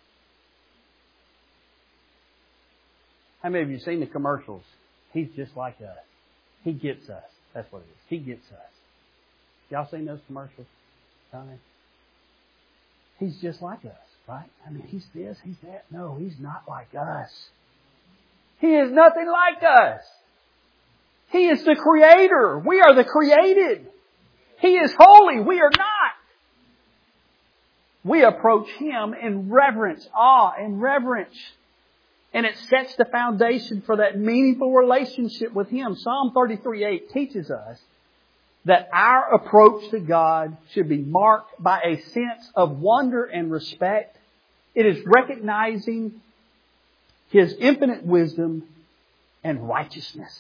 How many of you have seen the commercials? He's just like us. He gets us. That's what it is. He gets us. Y'all seen those commercials? Tommy? He's just like us. Right? I mean, He's this, He's that. No, He's not like us. He is nothing like us. He is the Creator. We are the created. He is holy. We are not. We approach Him in reverence, awe and reverence. And it sets the foundation for that meaningful relationship with Him. Psalm thirty-three eight teaches us that our approach to God should be marked by a sense of wonder and respect. It is recognizing His infinite wisdom and righteousness.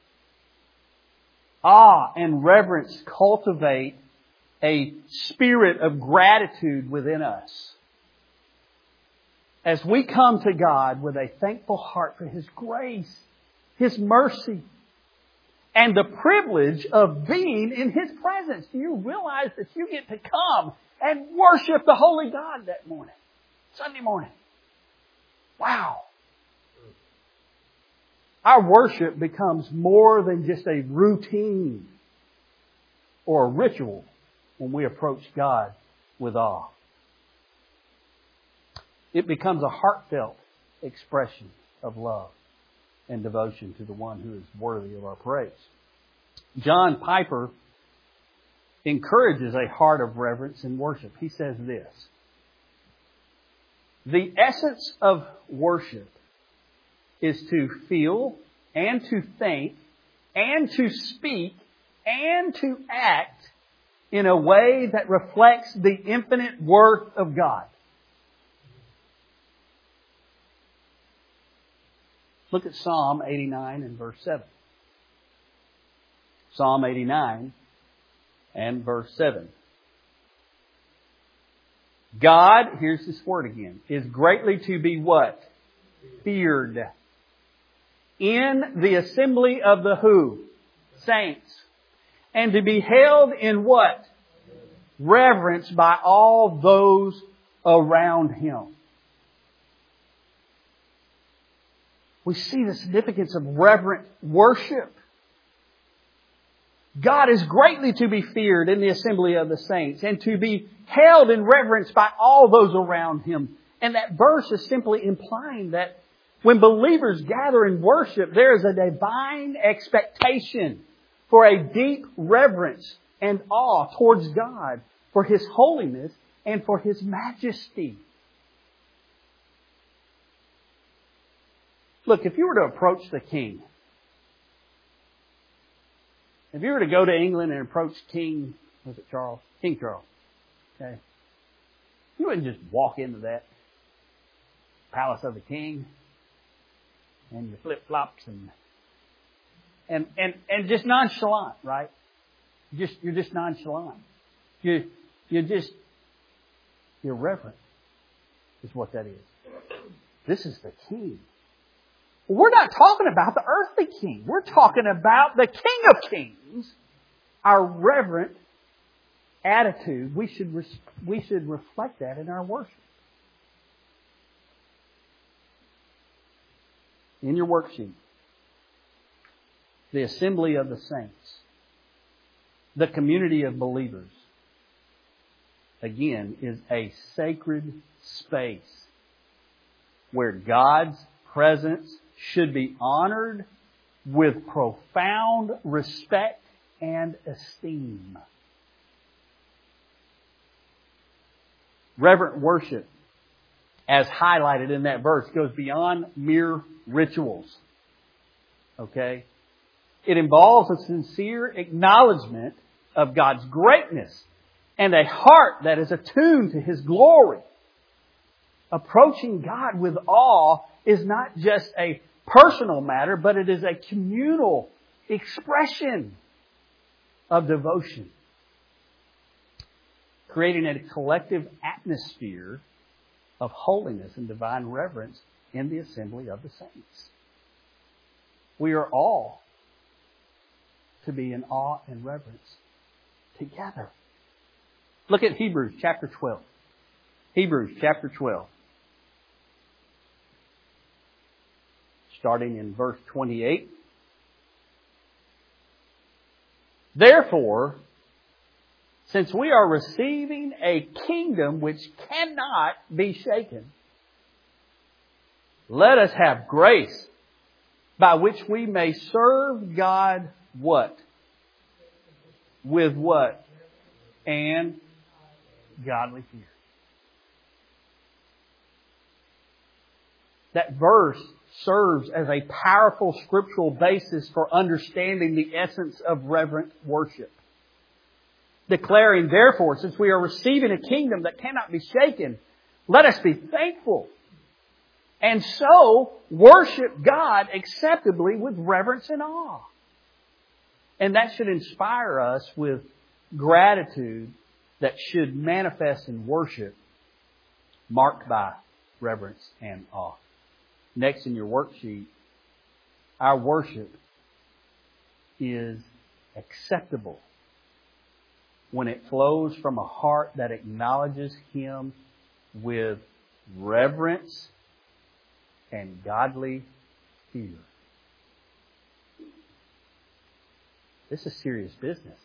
Awe and reverence cultivate a spirit of gratitude within us. As we come to God with a thankful heart for His grace, His mercy, and the privilege of being in His presence. Do you realize that you get to come and worship the Holy God that morning? Sunday morning. Wow. Our worship becomes more than just a routine or a ritual when we approach God with awe. It becomes a heartfelt expression of love and devotion to the one who is worthy of our praise. John Piper encourages a heart of reverence and worship. He says this: the essence of worship is to feel and to think and to speak and to act in a way that reflects the infinite worth of God. Look at Psalm eighty-nine and verse seven. Psalm eighty-nine and verse seven. God, here's this word again, is greatly to be what? Feared. In the assembly of the who? Saints. And to be held in what? Reverence by all those around Him. We see the significance of reverent worship. God is greatly to be feared in the assembly of the saints and to be held in reverence by all those around Him. And that verse is simply implying that when believers gather in worship, there is a divine expectation for a deep reverence and awe towards God, for His holiness and for His majesty. Look, if you were to approach the King, if you were to go to England and approach King, was it Charles? King Charles. Okay. You wouldn't just walk into that palace of the King and your flip-flops and and and, and just nonchalant, right? Just you're just nonchalant. You you're just you're reverent is what that is. This is the King. We're not talking about the earthly king. We're talking about the King of Kings. Our reverent attitude, we should res- we should reflect that in our worship. In your worksheet, the assembly of the saints, the community of believers, again, is a sacred space where God's presence should be honored with profound respect and esteem. Reverent worship, as highlighted in that verse, goes beyond mere rituals. Okay? It involves a sincere acknowledgement of God's greatness and a heart that is attuned to His glory. Approaching God with awe is not just a personal matter, but it is a communal expression of devotion, creating a collective atmosphere of holiness and divine reverence in the assembly of the saints. We are all to be in awe and reverence together. Look at Hebrews chapter twelve. Hebrews chapter twelve. Starting in verse since we are receiving a kingdom which cannot be shaken, let us have grace by which we may serve God what? With what? And godly fear. That verse serves as a powerful scriptural basis for understanding the essence of reverent worship. Declaring, therefore, since we are receiving a kingdom that cannot be shaken, let us be thankful. And so, worship God acceptably with reverence and awe. And that should inspire us with gratitude that should manifest in worship marked by reverence and awe. Next in your worksheet, our worship is acceptable when it flows from a heart that acknowledges Him with reverence and godly fear. This is serious business.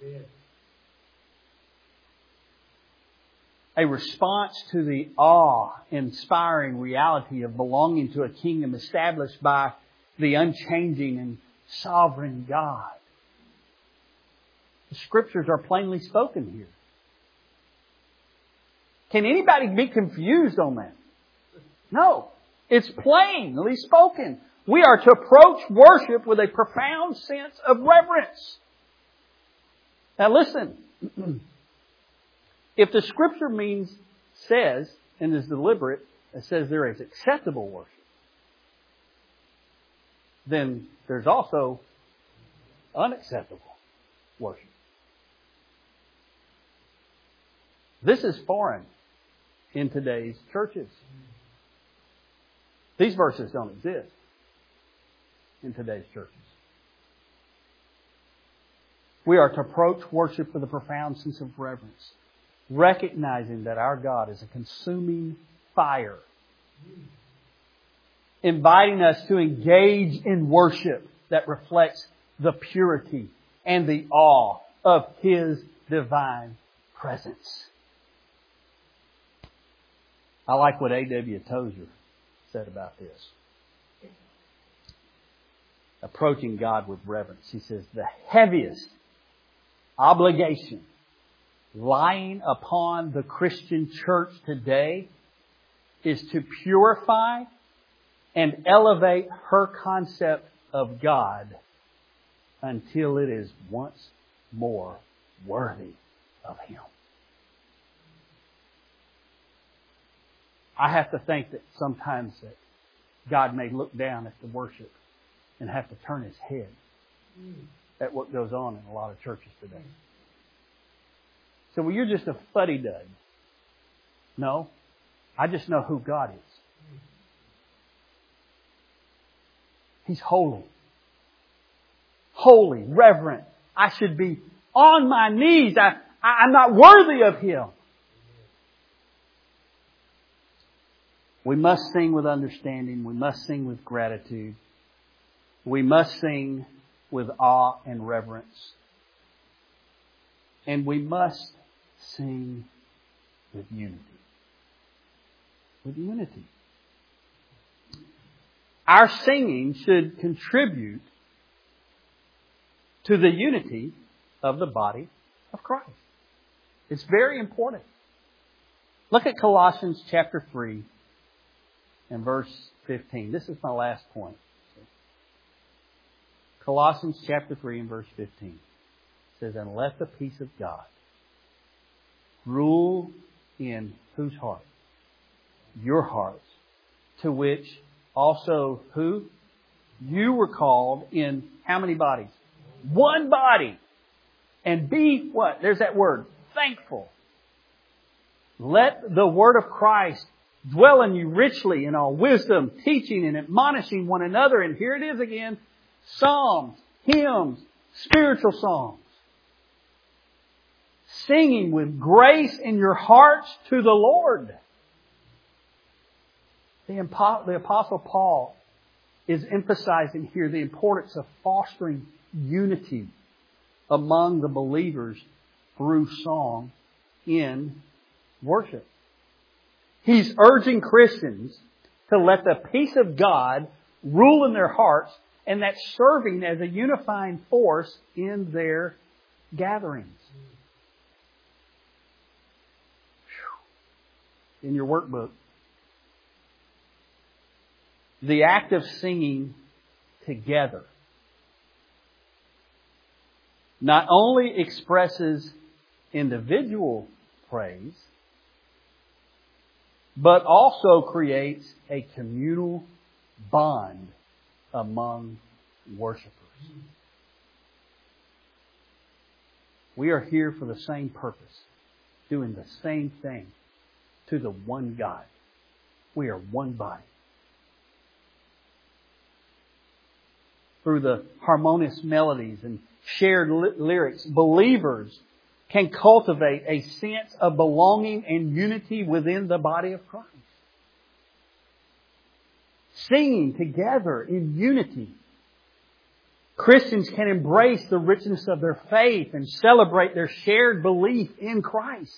A response to the awe-inspiring reality of belonging to a kingdom established by the unchanging and sovereign God. The Scriptures are plainly spoken here. Can anybody be confused on that? No. It's plainly spoken. We are to approach worship with a profound sense of reverence. Now listen. If the Scripture means, says, and is deliberate, it says there is acceptable worship, then there's also unacceptable worship. This is foreign in today's churches. These verses don't exist in today's churches. We are to approach worship with a profound sense of reverence, recognizing that our God is a consuming fire, inviting us to engage in worship that reflects the purity and the awe of His divine presence. I like what A W Tozer said about this. Approaching God with reverence. He says, the heaviest obligation lying upon the Christian church today is to purify and elevate her concept of God until it is once more worthy of Him. I have to think that sometimes that God may look down at the worship and have to turn His head at what goes on in a lot of churches today. So, well, you're just a fuddy-duddy. No, I just know who God is. He's holy. Holy, reverent. I should be on my knees. I, I, I'm not worthy of Him. We must sing with understanding. We must sing with gratitude. We must sing with awe and reverence. And we must sing with unity. With unity. Our singing should contribute to the unity of the body of Christ. It's very important. Look at Colossians chapter three and verse fifteen. This is my last point. Colossians chapter three and verse fifteen. It says, and let the peace of God rule in whose heart? Your hearts. To which also who? You were called in how many bodies? One body. And be what? There's that word. Thankful. Let the word of Christ dwell in you richly in all wisdom, teaching and admonishing one another. And here it is again. Psalms, hymns, spiritual songs. Singing with grace in your hearts to the Lord. The Apostle Paul is emphasizing here the importance of fostering unity among the believers through song in worship. He's urging Christians to let the peace of God rule in their hearts, and that's serving as a unifying force in their gatherings. In your workbook, the act of singing together not only expresses individual praise, but also creates a communal bond among worshipers. We are here for the same purpose, doing the same thing to the one God. We are one body. Through the harmonious melodies and shared ly- lyrics, believers can cultivate a sense of belonging and unity within the body of Christ. Singing together in unity, Christians can embrace the richness of their faith and celebrate their shared belief in Christ.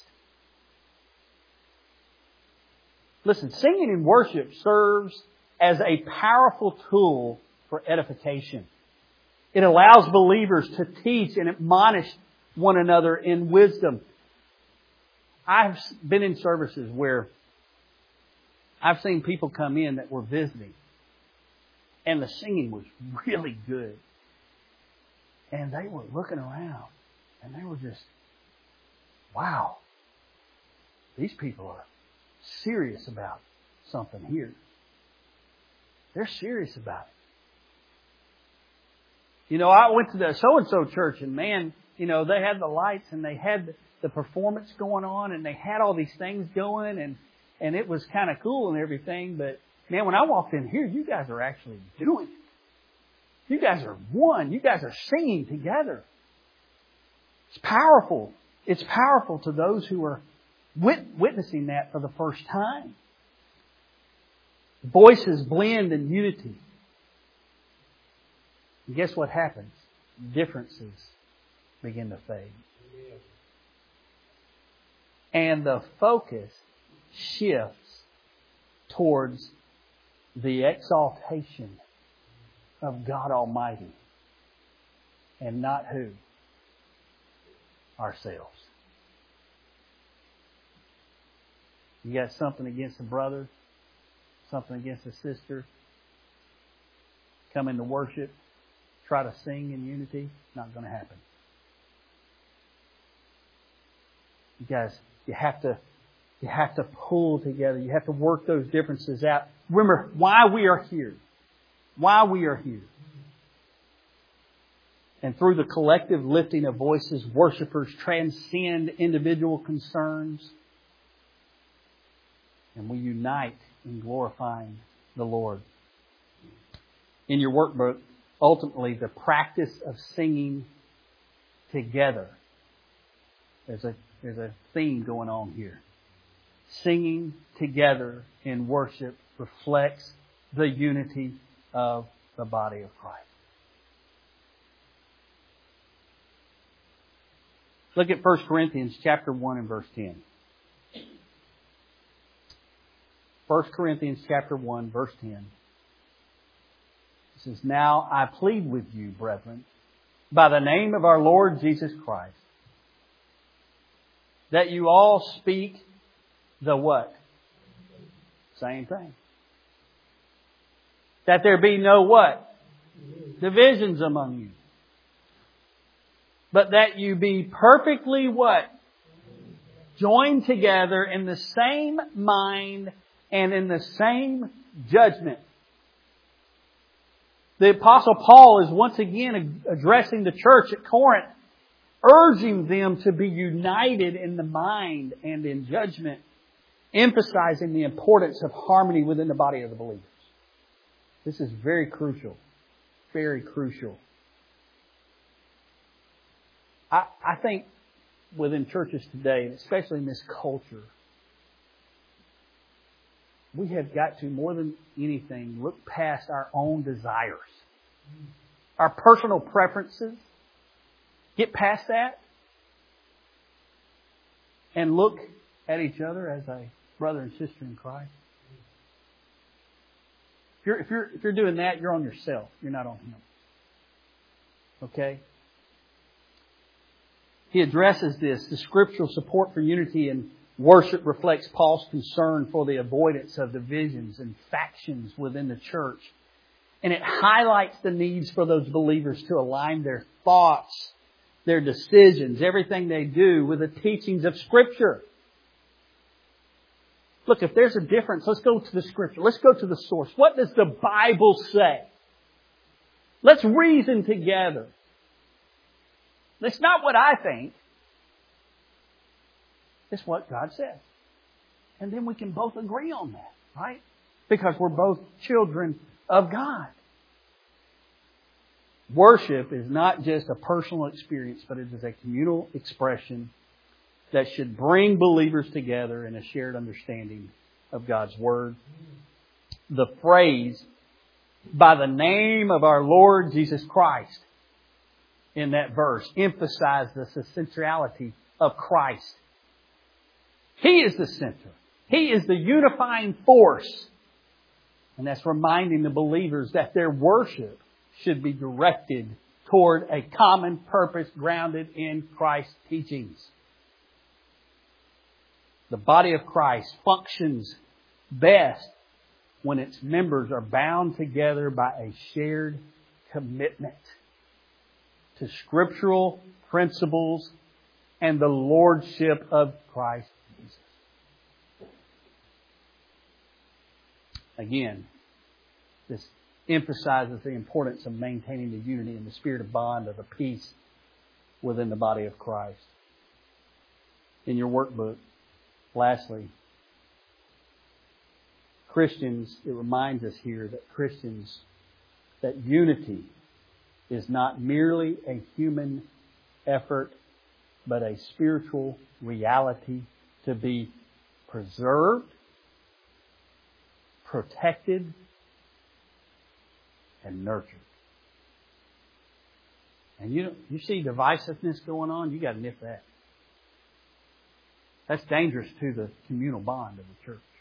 Listen, singing in worship serves as a powerful tool for edification. It allows believers to teach and admonish one another in wisdom. I've been in services where I've seen people come in that were visiting, and the singing was really good. And they were looking around, and they were just, wow, these people are serious about something here. They're serious about it. You know, I went to the so-and-so church, and man, you know, they had the lights and they had the performance going on and they had all these things going, and, and it was kind of cool and everything. But man, when I walked in here, you guys are actually doing it. You guys are one. You guys are singing together. It's powerful. It's powerful to those who are wit- witnessing that for the first time. Voices blend in unity. And guess what happens? Differences begin to fade. And the focus shifts towards the exaltation of God Almighty. And not who? Ourselves. You got something against a brother? Something against a sister? Come into worship? Try to sing in unity? Not going to happen. You guys, you have to, you have to pull together. You have to work those differences out. Remember why we are here. Why we are here. And through the collective lifting of voices, worshipers transcend individual concerns. And we unite in glorifying the Lord. In your workbook, ultimately, the practice of singing together. There's a, there's a theme going on here. Singing together in worship reflects the unity of the body of Christ. Look at First Corinthians chapter one and verse ten. First Corinthians chapter one, verse ten. It says, "Now I plead with you, brethren, by the name of our Lord Jesus Christ, that you all speak the what? Same thing. That there be no what? Divisions among you. But that you be perfectly what? Joined together in the same mind and in the same judgment." The Apostle Paul is once again addressing the church at Corinth, urging them to be united in the mind and in judgment, emphasizing the importance of harmony within the body of the believers. This is very crucial. Very crucial. I, I think within churches today, especially in this culture, we have got to, more than anything, look past our own desires, our personal preferences. Get past that and look at each other as a brother and sister in Christ? If you're, if you're, if you're doing that, you're on yourself. You're not on Him. Okay? He addresses this. The scriptural support for unity and worship reflects Paul's concern for the avoidance of divisions and factions within the church. And it highlights the needs for those believers to align their thoughts, their decisions, everything they do with the teachings of Scripture. Look, if there's a difference, let's go to the Scripture. Let's go to the source. What does the Bible say? Let's reason together. It's not what I think. It's what God says. And then we can both agree on that, right? Because we're both children of God. Worship is not just a personal experience, but it is a communal expression that should bring believers together in a shared understanding of God's Word. The phrase, by the name of our Lord Jesus Christ, in that verse, emphasizes the centrality of Christ. He is the center. He is the unifying force. And that's reminding the believers that their worship should be directed toward a common purpose grounded in Christ's teachings. The body of Christ functions best when its members are bound together by a shared commitment to scriptural principles and the lordship of Christ Jesus. Again, this emphasizes the importance of maintaining the unity and the spirit of bond of the peace within the body of Christ. In your workbook, lastly, Christians, it reminds us here that Christians, that unity is not merely a human effort, but a spiritual reality to be preserved, protected, and nurtured. And you know, you see divisiveness going on, you got to nip that. That's dangerous to the communal bond of the church.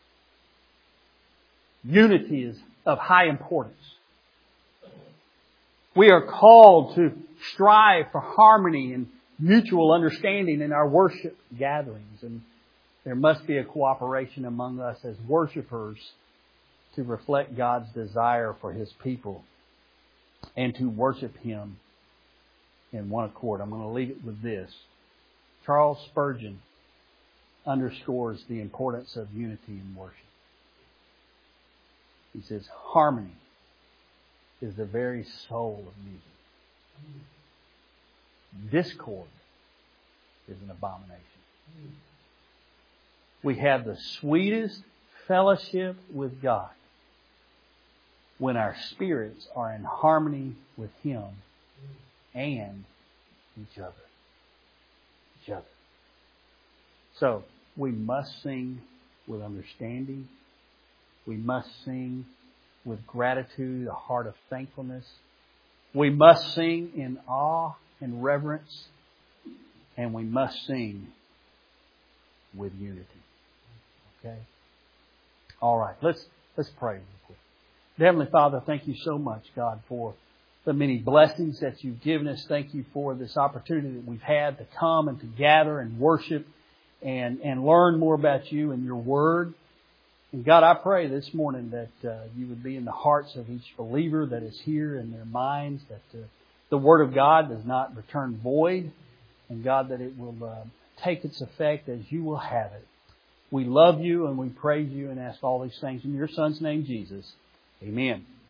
Unity is of high importance. We are called to strive for harmony and mutual understanding in our worship gatherings. And there must be a cooperation among us as worshipers to reflect God's desire for His people and to worship Him in one accord. I'm going to leave it with this. Charles Spurgeon underscores the importance of unity in worship. He says, harmony is the very soul of music. Discord is an abomination. We have the sweetest fellowship with God when our spirits are in harmony with Him and each other. Each other. So, we must sing with understanding. We must sing with gratitude, a heart of thankfulness. We must sing in awe and reverence. And we must sing with unity. Okay? All right, let's let's pray real quick. Heavenly Father, thank you so much, God, for the many blessings that you've given us. Thank you for this opportunity that we've had to come and to gather and worship and, and learn more about you and your Word. And God, I pray this morning that uh, you would be in the hearts of each believer that is here, in their minds, that uh, the Word of God does not return void. And God, that it will uh, take its effect as you will have it. We love you and we praise you and ask all these things in your Son's name, Jesus. Amen.